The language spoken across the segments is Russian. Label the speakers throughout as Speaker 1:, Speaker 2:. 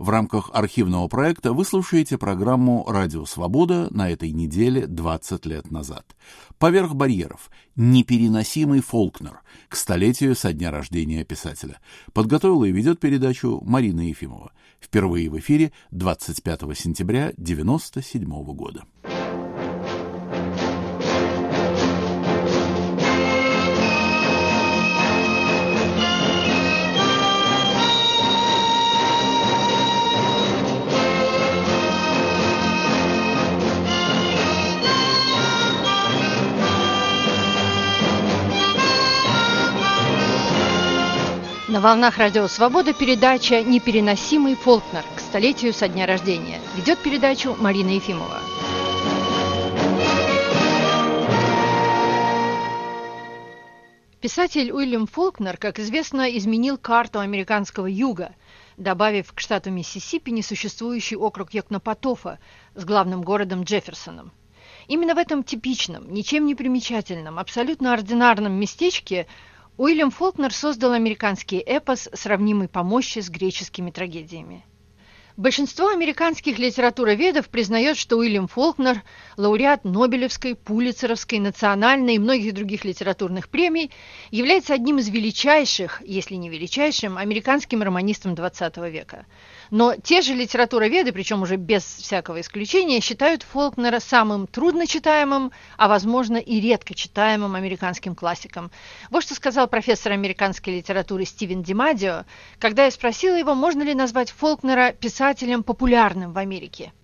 Speaker 1: В рамках архивного проекта вы слушаете программу «Радио Свобода» на этой неделе 20 лет назад. «Поверх барьеров. Непереносимый Фолкнер» к столетию со дня рождения писателя. Подготовила и ведет передачу Марина Ефимова. Впервые в эфире 25 сентября 1997 года.
Speaker 2: На волнах Радио Свобода передача «Непереносимый Фолкнер» к столетию со дня рождения. Ведет передачу Марина Ефимова. Писатель Уильям Фолкнер, как известно, изменил карту американского юга, добавив к штату Миссисипи несуществующий округ Йокнапатофа с главным городом Джефферсоном. Именно в этом типичном, ничем не примечательном, абсолютно ординарном местечке Уильям Фолкнер создал американский эпос, сравнимый по мощи с греческими трагедиями. Большинство американских литературоведов признает, что Уильям Фолкнер, лауреат Нобелевской, Пулитцеровской, национальной и многих других литературных премий, является одним из величайших, если не величайшим, американским романистом XX века. Но те же литературоведы, причем уже без всякого исключения, считают Фолкнера самым трудночитаемым, а возможно и редко читаемым американским классиком. Вот что сказал профессор американской литературы Стивен Димадио, когда я спросила его, можно ли назвать Фолкнера писателем популярным в Америке.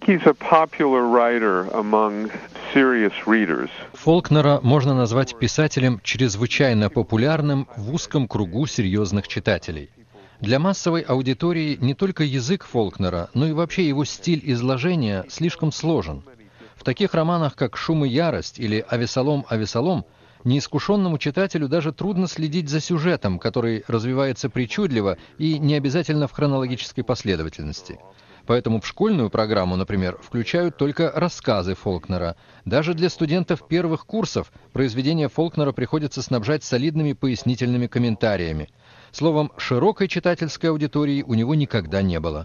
Speaker 3: Фолкнера можно назвать писателем чрезвычайно популярным в узком кругу серьезных читателей. Для массовой аудитории не только язык Фолкнера, но и вообще его стиль изложения слишком сложен. В таких романах, как «Шум и ярость» или «Авесолом, Авесолом», неискушенному читателю даже трудно следить за сюжетом, который развивается причудливо и не обязательно в хронологической последовательности. Поэтому в школьную программу, например, включают только рассказы Фолкнера. Даже для студентов первых курсов произведения Фолкнера приходится снабжать солидными пояснительными комментариями. Словом, широкой читательской аудитории у него никогда не было.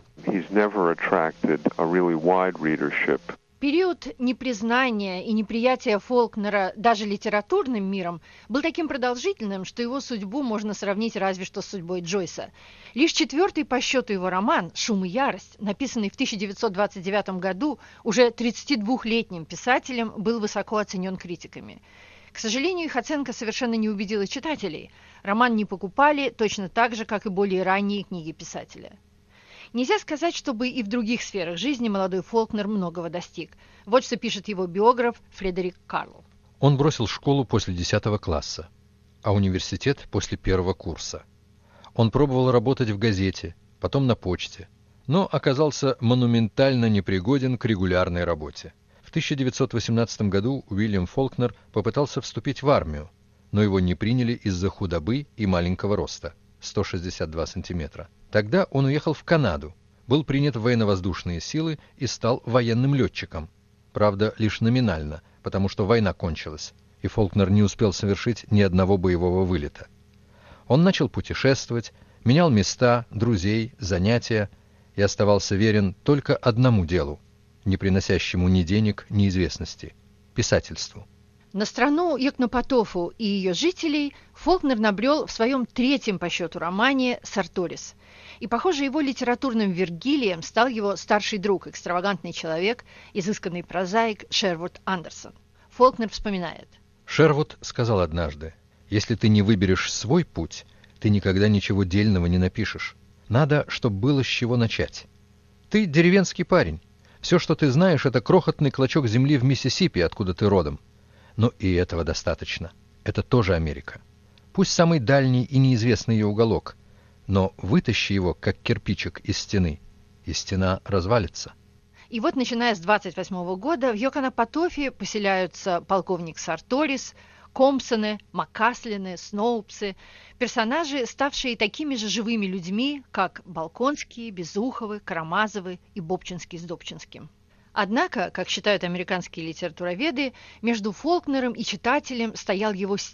Speaker 2: Период непризнания и неприятия Фолкнера даже литературным миром был таким продолжительным, что его судьбу можно сравнить разве что с судьбой Джойса. Лишь четвертый по счету его роман «Шум и ярость», написанный в 1929 году уже 32-летним писателем, был высоко оценен критиками. К сожалению, их оценка совершенно не убедила читателей. Роман не покупали точно так же, как и более ранние книги писателя. Нельзя сказать, чтобы и в других сферах жизни молодой Фолкнер многого достиг. Вот что пишет его биограф Фредерик Карлл.
Speaker 3: Он бросил школу после 10 класса, а университет после 1 курса. Он пробовал работать в газете, потом на почте, но оказался монументально непригоден к регулярной работе. В 1918 году Уильям Фолкнер попытался вступить в армию, но его не приняли из-за худобы и маленького роста – 162 сантиметра. Тогда он уехал в Канаду, был принят в военно-воздушные силы и стал военным летчиком. Правда, лишь номинально, потому что война кончилась, и Фолкнер не успел совершить ни одного боевого вылета. Он начал путешествовать, менял места, друзей, занятия и оставался верен только одному делу, не приносящему ни денег, ни известности – писательству.
Speaker 2: На страну Йокнапатофу и ее жителей Фолкнер набрел в своем 3-м по счету романе «Сарторис». И, похоже, его литературным Вергилием стал его старший друг, экстравагантный человек, изысканный прозаик Шервуд Андерсон. Фолкнер вспоминает.
Speaker 3: Шервуд сказал однажды: «Если ты не выберешь свой путь, ты никогда ничего дельного не напишешь. Надо, чтобы было с чего начать. Ты деревенский парень. Все, что ты знаешь, это крохотный клочок земли в Миссисипи, откуда ты родом. Но и этого достаточно. Это тоже Америка. Пусть самый дальний и неизвестный ее уголок, но вытащи его, как кирпичик, из стены, и стена развалится».
Speaker 2: И вот, начиная с 1928 года, в Йокнапатофе поселяются полковник Сарторис, Компсоны, Маккаслины, Сноупсы, персонажи, ставшие такими же живыми людьми, как Балконские, Безуховы, Карамазовы и Бобчинский с Добчинским. Однако, как считают американские литературоведы, между Фолкнером и читателем стоял его стиль,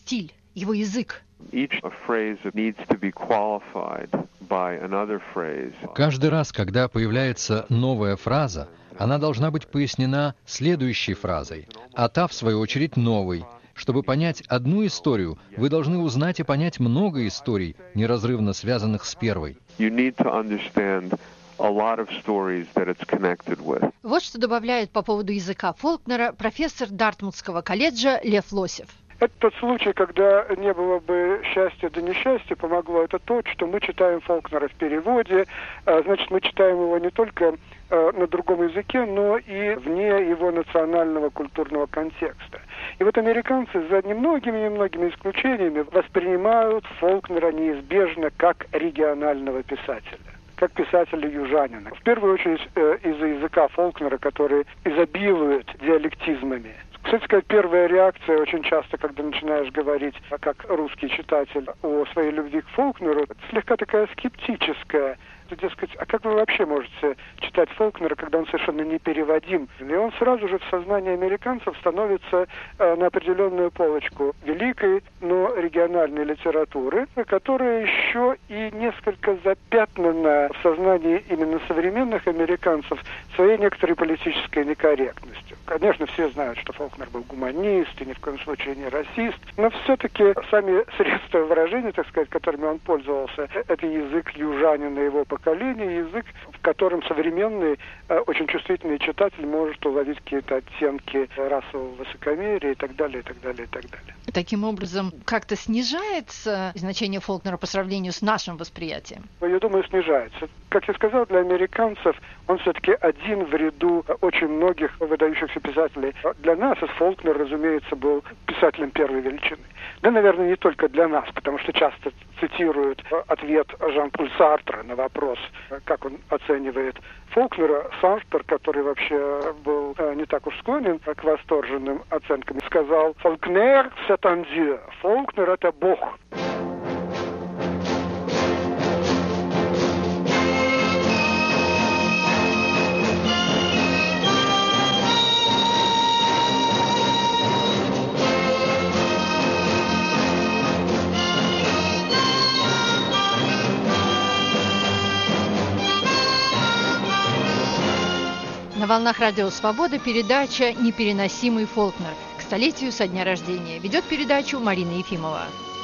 Speaker 2: его язык.
Speaker 3: Каждый раз, когда появляется новая фраза, она должна быть пояснена следующей фразой, а та, в свою очередь, новой. Чтобы понять одну историю, вы должны узнать и понять много историй, неразрывно связанных с первой.
Speaker 2: Вот что добавляет по поводу языка Фолкнера профессор Дартмутского колледжа Лев Лосев.
Speaker 4: Это тот случай, когда не было бы счастья да несчастья, помогло это то, что мы читаем Фолкнера в переводе, значит, мы читаем его не только на другом языке, но и вне его национального культурного контекста. И вот американцы за немногими исключениями воспринимают Фолкнера неизбежно как регионального писателя, как писателя-южанина. В первую очередь из-за языка Фолкнера, который изобилует диалектизмами. Кстати сказать, первая реакция очень часто, когда начинаешь говорить, как русский читатель, о своей любви к Фолкнеру, слегка такая скептическая. Дескать, а как вы вообще можете читать Фолкнера, когда он совершенно непереводим? И он сразу же в сознании американцев становится на определенную полочку великой, но региональной литературы, которая еще и несколько запятнана в сознании именно современных американцев своей некоторой политической некорректностью. Конечно, все знают, что Фолкнер был гуманист и ни в коем случае не расист, но все-таки сами средства выражения, так сказать, которыми он пользовался, это язык южанина его поколения, язык, в котором современный, очень чувствительный читатель может уловить какие-то оттенки расового высокомерия и так далее, и так далее, и так далее.
Speaker 2: Таким образом, как-то снижается значение Фолкнера по сравнению с нашим восприятием?
Speaker 4: Я думаю, снижается. Как я сказал, для американцев он все-таки один в ряду очень многих выдающихся писателей. Для нас Фолкнер, разумеется, был писателем первой величины. Да, наверное, не только для нас, потому что часто цитируют ответ Жан-Поль Сартра на вопрос, как он оценивает Фолкнера. Сартр, который вообще был не так уж склонен к восторженным оценкам, сказал: «Фолкнер – c'est un dieu». Фолкнер – это Бог.
Speaker 2: На волнах Радио Свобода передача «Непереносимый Фолкнер» к столетию со дня рождения. Ведет передачу Марина Ефимова.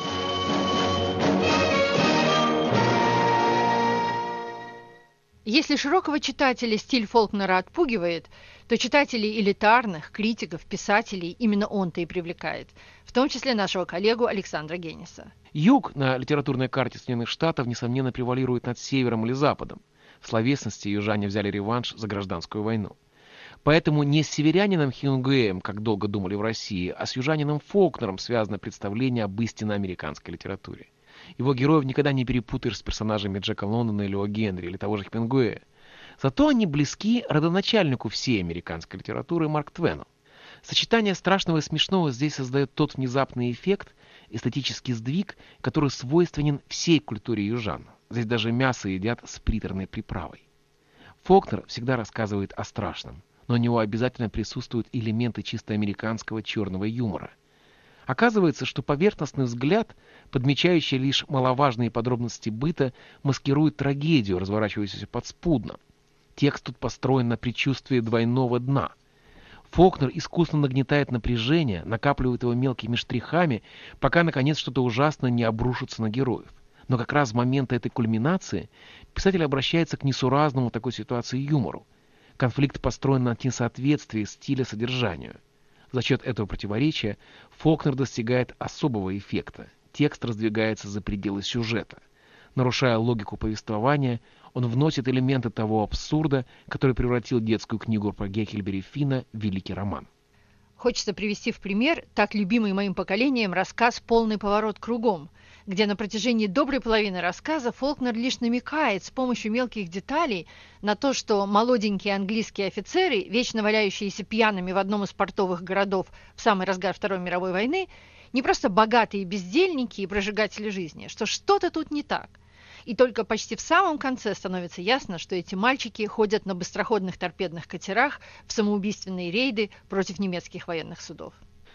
Speaker 2: Если широкого читателя стиль Фолкнера отпугивает, то читателей элитарных, критиков, писателей именно он-то и привлекает, в том числе нашего коллегу Александра Генниса.
Speaker 5: Юг на литературной карте Соединенных Штатов, несомненно, превалирует над севером или западом. В словесности южане взяли реванш за гражданскую войну. Поэтому не с северянином Хемингуэем, как долго думали в России, а с южанином Фолкнером связано представление об истинно американской литературе. Его героев никогда не перепутаешь с персонажами Джека Лондона или О. Генри, или того же Хемингуэя. Зато они близки родоначальнику всей американской литературы Марк Твену. Сочетание страшного и смешного здесь создает тот внезапный эффект, эстетический сдвиг, который свойственен всей культуре южан. Здесь даже мясо едят с приторной приправой. Фолкнер всегда рассказывает о страшном, но у него обязательно присутствуют элементы чисто американского черного юмора. Оказывается, что поверхностный взгляд, подмечающий лишь маловажные подробности быта, маскирует трагедию, разворачивающуюся подспудно. Текст тут построен на предчувствии двойного дна. Фолкнер искусно нагнетает напряжение, накапливает его мелкими штрихами, пока, наконец, что-то ужасное не обрушится на героев. Но как раз в момент этой кульминации писатель обращается к несуразному в такой ситуации юмору. Конфликт построен на несоответствии стиля содержанию. За счет этого противоречия Фолкнер достигает особого эффекта. Текст раздвигается за пределы сюжета. Нарушая логику повествования, он вносит элементы того абсурда, который превратил детскую книгу про Геккельбери Финна в великий роман.
Speaker 2: Хочется привести в пример так любимый моим поколением рассказ «Полный поворот кругом», где на протяжении доброй половины рассказа Фолкнер лишь намекает с помощью мелких деталей на то, что молоденькие английские офицеры, вечно валяющиеся пьяными в одном из портовых городов в самый разгар Второй мировой войны, не просто богатые бездельники и прожигатели жизни, что что-то тут не так. И только почти в самом конце становится ясно, что эти мальчики ходят на быстроходных торпедных катерах в самоубийственные рейды против немецких военных судов.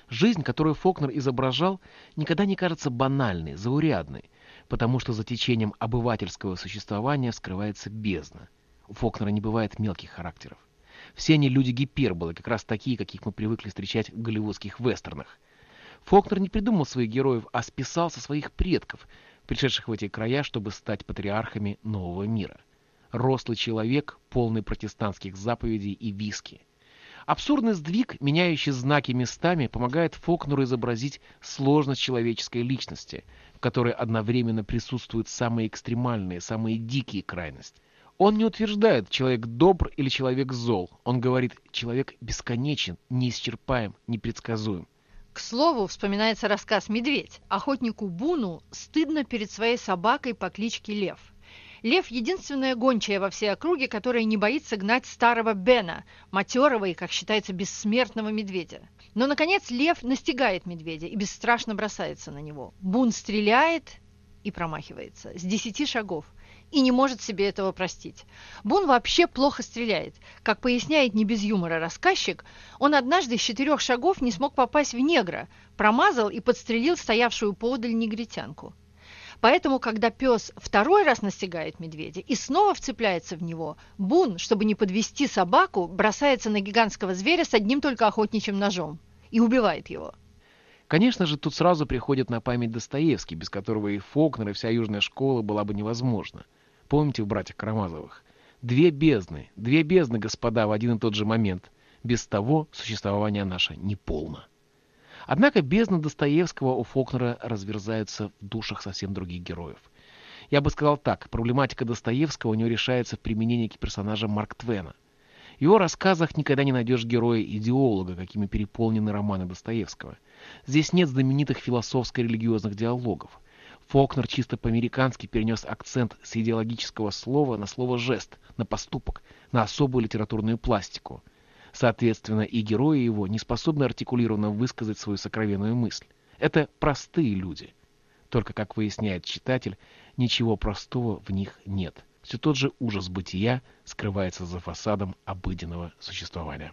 Speaker 5: Жизнь, которую Фолкнер изображал, никогда не кажется банальной, заурядной, потому что за течением обывательского существования скрывается бездна. У Фолкнера не бывает мелких характеров. Все они люди-гиперболы, как раз такие, каких мы привыкли встречать в голливудских вестернах. Фолкнер не придумал своих героев, а списал со своих предков, пришедших в эти края, чтобы стать патриархами нового мира. Рослый человек, полный протестантских заповедей и виски. Абсурдный сдвиг, меняющий знаки местами, помогает Фолкнеру изобразить сложность человеческой личности, в которой одновременно присутствуют самые экстремальные, самые дикие крайности. Он не утверждает, человек добр или человек зол. Он говорит, человек бесконечен, неисчерпаем, непредсказуем.
Speaker 2: К слову, вспоминается рассказ «Медведь». Охотнику Буну стыдно перед своей собакой по кличке Лев. Лев – единственная гончая во всей округе, которая не боится гнать старого Бена, матерого и, как считается, бессмертного медведя. Но, наконец, Лев настигает медведя и бесстрашно бросается на него. Бун стреляет и промахивается с 10 шагов и не может себе этого простить. Бун вообще плохо стреляет. Как поясняет не без юмора рассказчик, он однажды с 4 шагов не смог попасть в негра, промазал и подстрелил стоявшую поодаль негритянку. Поэтому, когда пес второй раз настигает медведя и снова вцепляется в него, Бун, чтобы не подвести собаку, бросается на гигантского зверя с одним только охотничьим ножом и убивает его.
Speaker 5: Конечно же, тут сразу приходит на память Достоевский, без которого и Фолкнер, и вся южная школа была бы невозможна. Помните в «Братьях Карамазовых»? Две бездны, господа, в один и тот же момент. Без того существование наше неполно. Однако бездны Достоевского у Фолкнера разверзаются в душах совсем других героев. Я бы сказал так, проблематика Достоевского у него решается в применении к персонажам Марк Твена. В его рассказах никогда не найдешь героя-идеолога, какими переполнены романы Достоевского. Здесь нет знаменитых философско-религиозных диалогов. Фолкнер чисто по-американски перенес акцент с идеологического слова на слово «жест», на поступок, на особую литературную пластику. Соответственно, и герои его не способны артикулированно высказать свою сокровенную мысль. Это простые люди. Только, как выясняет читатель, ничего простого в них нет. Все тот же ужас бытия скрывается за фасадом обыденного существования.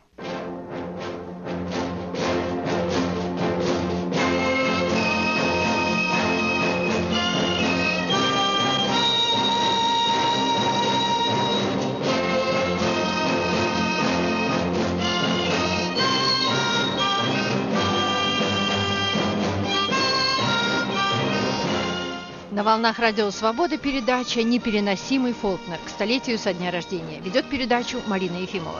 Speaker 2: На волнах Радио Свобода передача «Непереносимый Фолкнер» к столетию со дня рождения. Ведет передачу Марина Ефимова.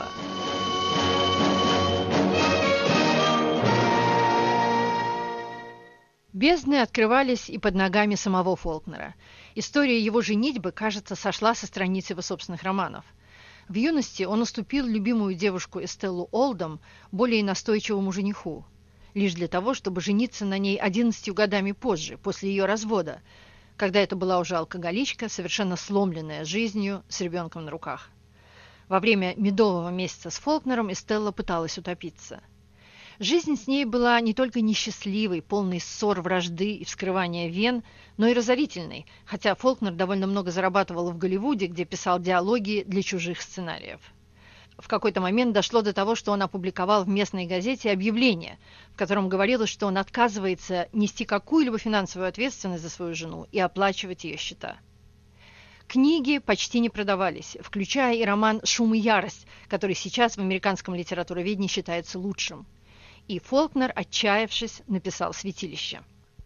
Speaker 2: Бездны открывались и под ногами самого Фолкнера. История его женитьбы, кажется, сошла со страниц его собственных романов. В юности он уступил любимую девушку Эстеллу Олдом более настойчивому жениху, лишь для того, чтобы жениться на ней 11 годами позже, после ее развода, когда это была уже алкоголичка, совершенно сломленная жизнью, с ребенком на руках. Во время медового месяца с Фолкнером Эстелла пыталась утопиться. Жизнь с ней была не только несчастливой, полной ссор, вражды и вскрывания вен, но и разорительной, хотя Фолкнер довольно много зарабатывал в Голливуде, где писал диалоги для чужих сценариев. В какой-то момент дошло до того, что он опубликовал в местной газете объявление, в котором говорилось, что он отказывается нести какую-либо финансовую ответственность за свою жену и оплачивать ее счета. Книги почти не продавались, включая и роман «Шум и ярость», который сейчас в американском литературоведении считается лучшим. И Фолкнер, отчаявшись, написал «Святилище».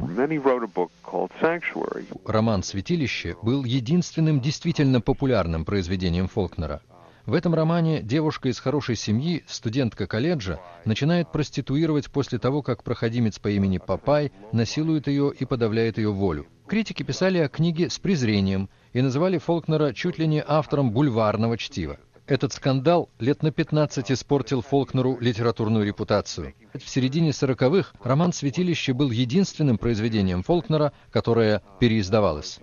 Speaker 3: Роман «Святилище» был единственным действительно популярным произведением Фолкнера. В этом романе девушка из хорошей семьи, студентка колледжа, начинает проституировать после того, как проходимец по имени Папай насилует ее и подавляет ее волю. Критики писали о книге с презрением и называли Фолкнера чуть ли не автором бульварного чтива. Этот скандал лет на 15 испортил Фолкнеру литературную репутацию. В середине 40-х роман «Святилище» был единственным произведением Фолкнера, которое переиздавалось.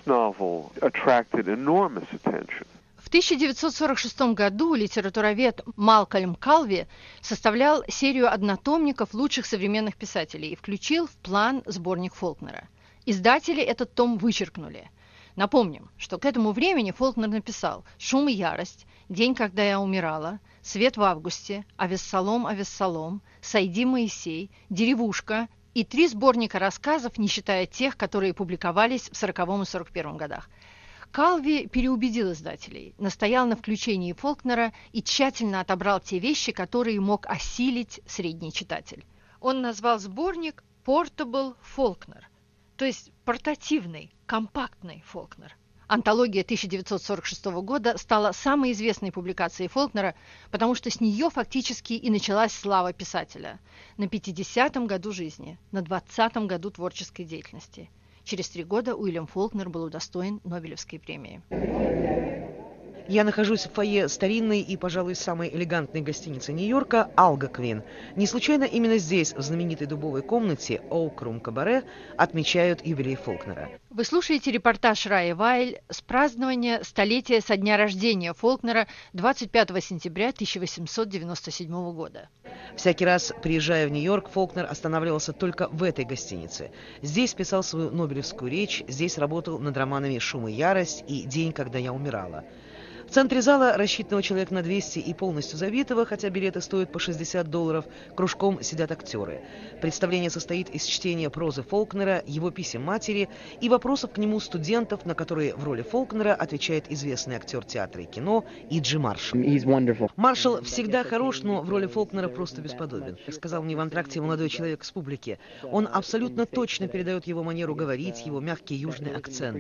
Speaker 2: В 1946 году литературовед Малкольм Калви составлял серию однотомников лучших современных писателей и включил в план сборник Фолкнера. Издатели этот том вычеркнули. Напомним, что к этому времени Фолкнер написал «Шум и ярость», «День, когда я умирала», «Свет в августе», «Авессалом, Авессалом», «Сойди, Моисей», «Деревушка» и 3 сборника рассказов, не считая тех, которые публиковались в 40 и 41 годах. Калви переубедил издателей, настоял на включении Фолкнера и тщательно отобрал те вещи, которые мог осилить средний читатель. Он назвал сборник «Portable Faulkner», то есть портативный, компактный Фолкнер. Антология 1946 года стала самой известной публикацией Фолкнера, потому что с нее фактически и началась слава писателя. На 50-м году жизни, на 20-м году творческой деятельности. Через 3 года Уильям Фолкнер был удостоен Нобелевской премии.
Speaker 6: Я нахожусь в фойе старинной и, пожалуй, самой элегантной гостиницы Нью-Йорка «Алгоквин». Не случайно именно здесь, в знаменитой дубовой комнате «Оукрум Кабаре», отмечают юбилей Фолкнера.
Speaker 2: Вы слушаете репортаж Раи Вайль с празднования столетия со дня рождения Фолкнера 25 сентября 1897 года.
Speaker 6: Всякий раз, приезжая в Нью-Йорк, Фолкнер останавливался только в этой гостинице. Здесь писал свою нобелевскую речь, здесь работал над романами «Шум и ярость» и «День, когда я умирала». В центре зала, рассчитанного человек на 200 и полностью забитого, хотя билеты стоят по $60, кружком сидят актеры. Представление состоит из чтения прозы Фолкнера, его писем матери и вопросов к нему студентов, на которые в роли Фолкнера отвечает известный актер театра и кино И.Джи Маршалл. Маршалл всегда хорош, но в роли Фолкнера просто бесподобен. Как сказал мне в антракте молодой человек с публики, он абсолютно точно передает его манеру говорить, его мягкий южный акцент.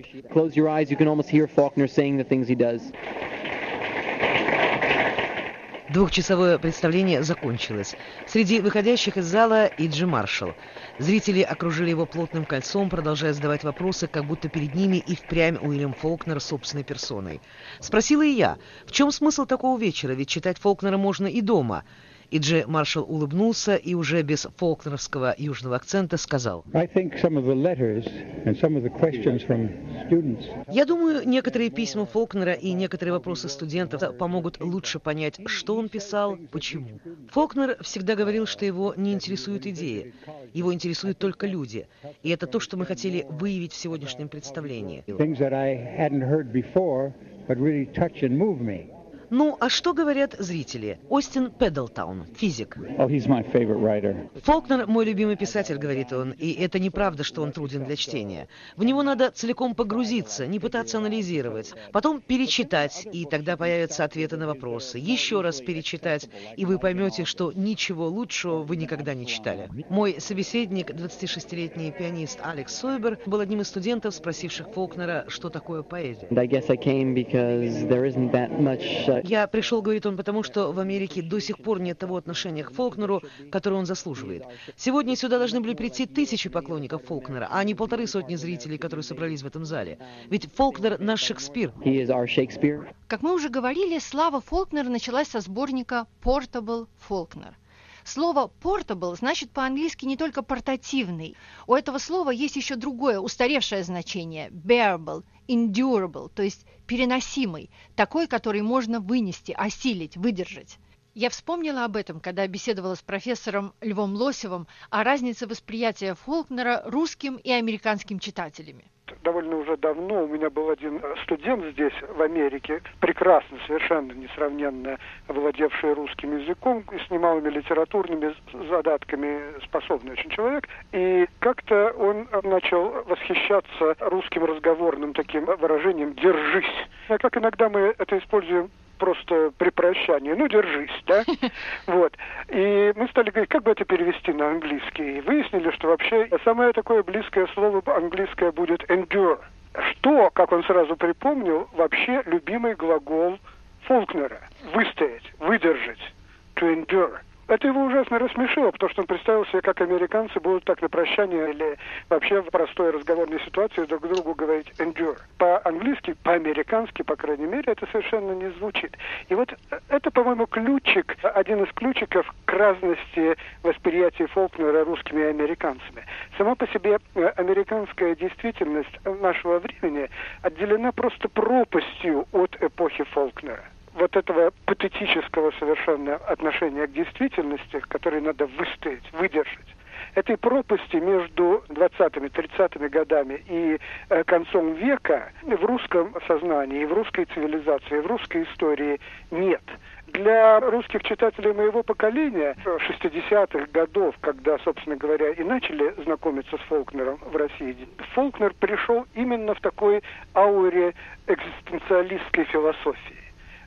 Speaker 6: Двухчасовое представление закончилось. Среди выходящих из зала И.Джи Маршалл. Зрители окружили его плотным кольцом, продолжая задавать вопросы, как будто перед ними и впрямь Уильям Фолкнер собственной персоной. Спросила и я, в чем смысл такого вечера, ведь читать Фолкнера можно и дома. И.Джи Маршалл улыбнулся и уже без фолкнеровского южного акцента сказал: «Я думаю, некоторые письма Фолкнера и некоторые вопросы студентов помогут лучше понять, что он писал, почему. Фолкнер всегда говорил, что его не интересуют идеи, его интересуют только люди. И это то, что мы хотели выявить в сегодняшнем представлении». Ну, а что говорят зрители? Остин Педлтаун, физик. «Фолкнер – мой любимый писатель», — говорит он, и это неправда, что он труден для чтения. В него надо целиком погрузиться, не пытаться анализировать, потом перечитать, и тогда появятся ответы на вопросы. Еще раз перечитать, и вы поймете, что ничего лучшего вы никогда не читали. Мой собеседник, 26-летний пианист Алекс Сойбер, был одним из студентов, спросивших Фолкнера, что такое поэзия. «Я пришел, — говорит он, — потому что в Америке до сих пор нет того отношения к Фолкнеру, которое он заслуживает. Сегодня сюда должны были прийти 1000 поклонников Фолкнера, а не 150 зрителей, которые собрались в этом зале. Ведь Фолкнер — наш Шекспир».
Speaker 2: Как мы уже говорили, слава Фолкнера началась со сборника «Portable Faulkner». Слово «portable» значит по-английски не только «портативный». У этого слова есть еще другое, устаревшее значение – «bearable», «endurable», то есть переносимый, такой, который можно вынести, осилить, выдержать. Я вспомнила об этом, когда беседовала с профессором Львом Лосевым о разнице восприятия Фолкнера русским и американским читателями.
Speaker 4: Довольно уже давно у меня был один студент здесь, в Америке, прекрасно, совершенно несравненно владевший русским языком и с немалыми литературными задатками способный очень человек. И как-то он начал восхищаться русским разговорным таким выражением «держись». А как иногда мы это используем просто при прощании, ну, держись, да? Вот. И мы стали говорить, как бы это перевести на английский. И выяснили, что вообще самое такое близкое слово английское будет endure. Что, как он сразу припомнил, вообще любимый глагол Фолкнера. Выстоять, выдержать, to endure. Это его ужасно рассмешило, потому что он представил себе, как американцы будут так на прощание или вообще в простой разговорной ситуации друг другу говорить endure. По-английски, по-американски, по крайней мере, это совершенно не звучит. И вот это, по-моему, ключик, один из ключиков к разности восприятия Фолкнера русскими и американцами. Сама по себе американская действительность нашего времени отделена просто пропастью от эпохи Фолкнера. Вот этого патетического совершенно отношения к действительности, которое надо выстоять, выдержать. этой пропасти между 20-ми, 30-ми годами и концом века в русском сознании, и в русской цивилизации, и в русской истории нет. Для русских читателей моего поколения 60-х годов, когда, собственно говоря, и начали знакомиться с Фолкнером в России, Фолкнер пришел именно в такой ауре экзистенциалистской философии.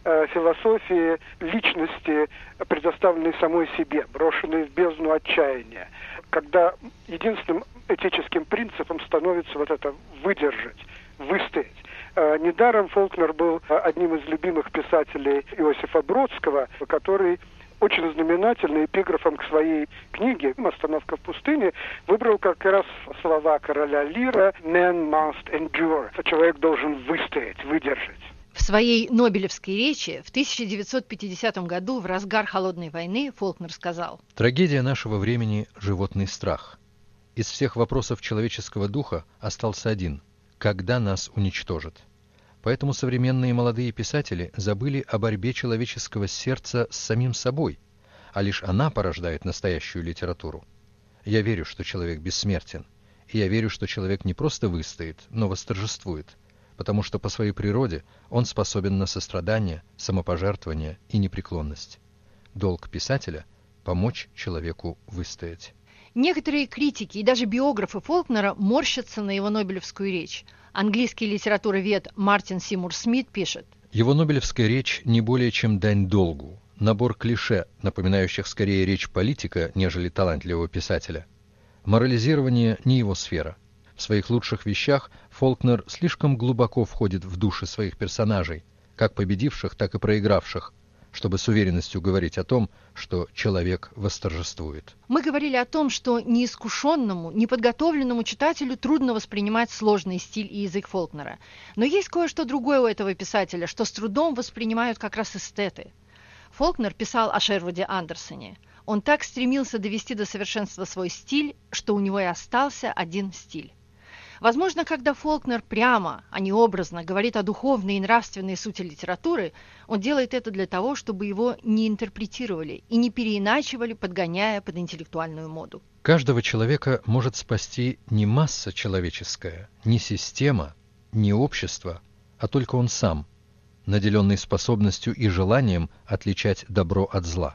Speaker 4: Философии личности, предоставленной самой себе, брошенной в бездну отчаяния, когда единственным этическим принципом становится вот это выдержать, выстоять. Недаром Фолкнер был одним из любимых писателей Иосифа Бродского, который очень знаменательный эпиграфом к своей книге «Остановка в пустыне» выбрал как раз слова короля Лира «Man must endure». Человек должен выстоять, выдержать.
Speaker 2: В своей Нобелевской речи в 1950 году, в разгар Холодной войны, Фолкнер сказал:
Speaker 3: «Трагедия нашего времени – животный страх. Из всех вопросов человеческого духа остался один – когда нас уничтожат? Поэтому современные молодые писатели забыли о борьбе человеческого сердца с самим собой, а лишь она порождает настоящую литературу. Я верю, что человек бессмертен, и я верю, что человек не просто выстоит, но восторжествует, потому что по своей природе он способен на сострадание, самопожертвование и непреклонность. Долг писателя – помочь человеку выстоять».
Speaker 2: Некоторые критики и даже биографы Фолкнера морщатся на его Нобелевскую речь. Английский литературовед Мартин Сеймур Смит пишет:
Speaker 3: «Его Нобелевская речь не более чем дань долгу, набор клише, напоминающих скорее речь политика, нежели талантливого писателя. Морализирование не его сфера. В своих лучших вещах Фолкнер слишком глубоко входит в души своих персонажей, как победивших, так и проигравших, чтобы с уверенностью говорить о том, что человек восторжествует».
Speaker 2: Мы говорили о том, что неискушенному, неподготовленному читателю трудно воспринимать сложный стиль и язык Фолкнера. Но есть кое-что другое у этого писателя, что с трудом воспринимают как раз эстеты. Фолкнер писал о Шервуде Андерсоне. Он так стремился довести до совершенства свой стиль, что у него и остался один стиль. Возможно, когда Фолкнер прямо, а не образно, говорит о духовной и нравственной сути литературы, он делает это для того, чтобы его не интерпретировали и не переиначивали, подгоняя под интеллектуальную моду.
Speaker 3: Каждого человека может спасти не масса человеческая, не система, не общество, а только он сам, наделенный способностью и желанием отличать добро от зла.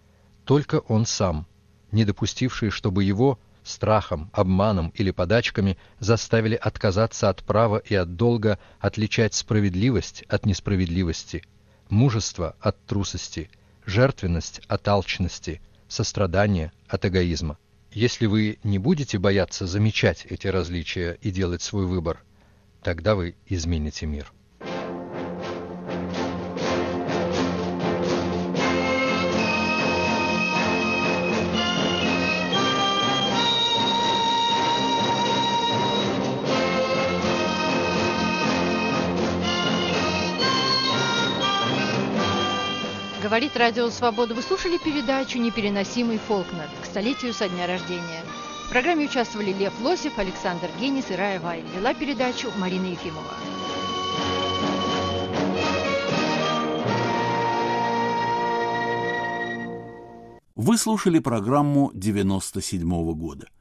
Speaker 3: Только он сам, не допустивший, чтобы его страхом, обманом или подачками заставили отказаться от права и от долга отличать справедливость от несправедливости, мужество от трусости, жертвенность от алчности, сострадание от эгоизма. Если вы не будете бояться замечать эти различия и делать свой выбор, тогда вы измените мир.
Speaker 2: Говорит Радио Свобода. Вы слушали передачу «Непереносимый Фолкнер» к столетию со дня рождения. В программе участвовали Лев Лосев, Александр Генис и Рая Вайль. Вела передачу Марина Ефимова.
Speaker 1: Вы слушали программу 97-го года.